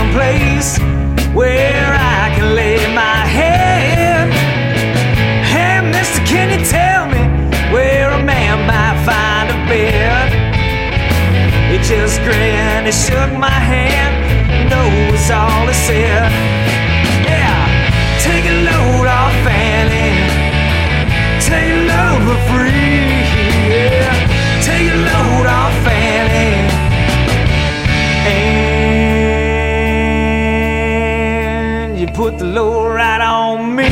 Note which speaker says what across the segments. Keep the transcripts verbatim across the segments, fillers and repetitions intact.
Speaker 1: place where I can lay my head. Hey, mister, can you tell me where a man might find a bed? He just grinned, he shook my hand, knows all he said. Yeah, take a load off Fanny, take a load for free. Yeah, take a load off Fanny, and you put the load right on me.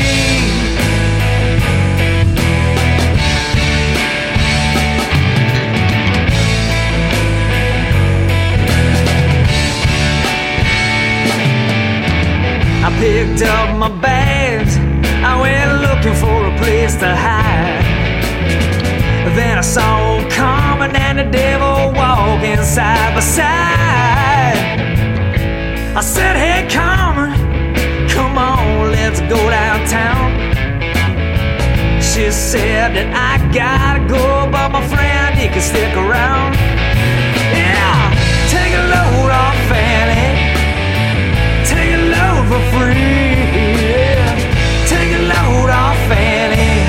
Speaker 1: I picked up my bags, I went looking for a place to hide. Then I saw old Carmen and the devil walking side by side. I said, hey Carmen, come on, let's go downtown. She said that I gotta go, but my friend, you can stick around. Yeah, take a load off Fanny, take a load for free. Yeah, take a load off Fanny,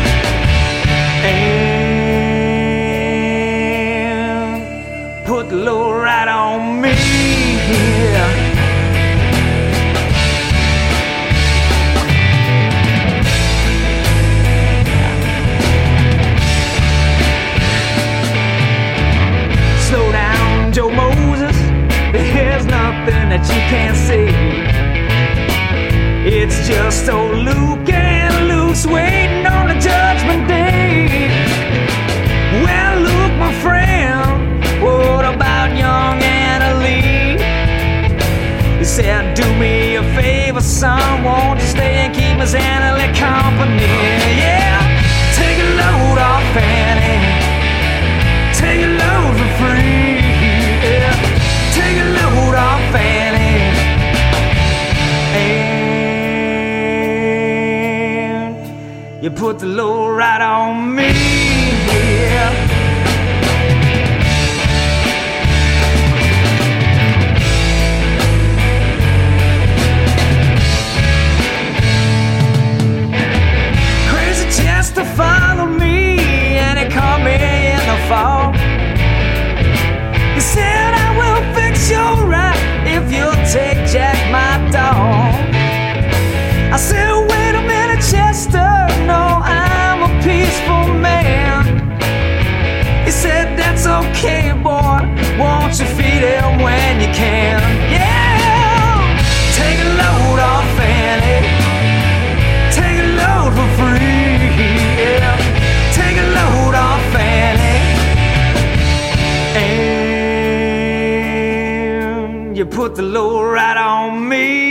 Speaker 1: and put the load right on me. Yeah. Slow down, Joe Moses, there's nothing that you can't see. It's just old Luke and Luke's waiting on the judgment day. Well, Luke, my friend, what about young Anna Lee? He said, do me a favor, son, won't you stay and keep Miss Anna Lee company? Yeah, take a load off Fanny, take a load for free. Yeah, take a load off Fanny, and you put the load right on me. Yeah. Crazy Chester followed me and he caught me in the fall. He said, I will fix you right if you'll take Jack, my dog. I said, wait a minute, Chester, no, I'm a peaceful man. He said, that's okay, boy, won't you feed him when you can? Yeah, take a load off Fanny, take a load for free. Yeah, take a load off Fanny, and you put the load right on me.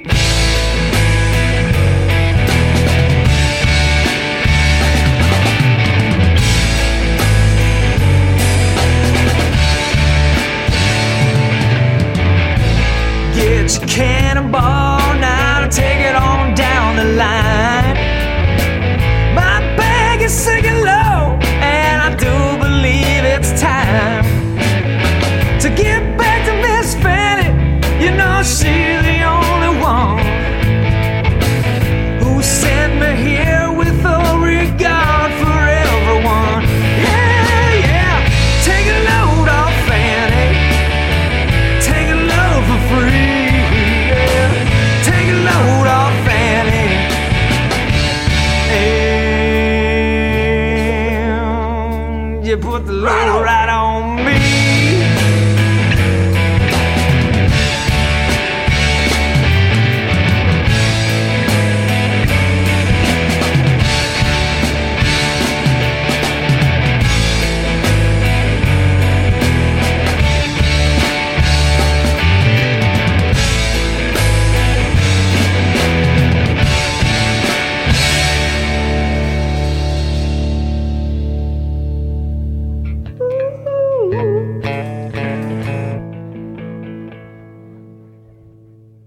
Speaker 1: Get your cannonball now to take it on down the line. My bag is sinking low, and I do believe it's time to get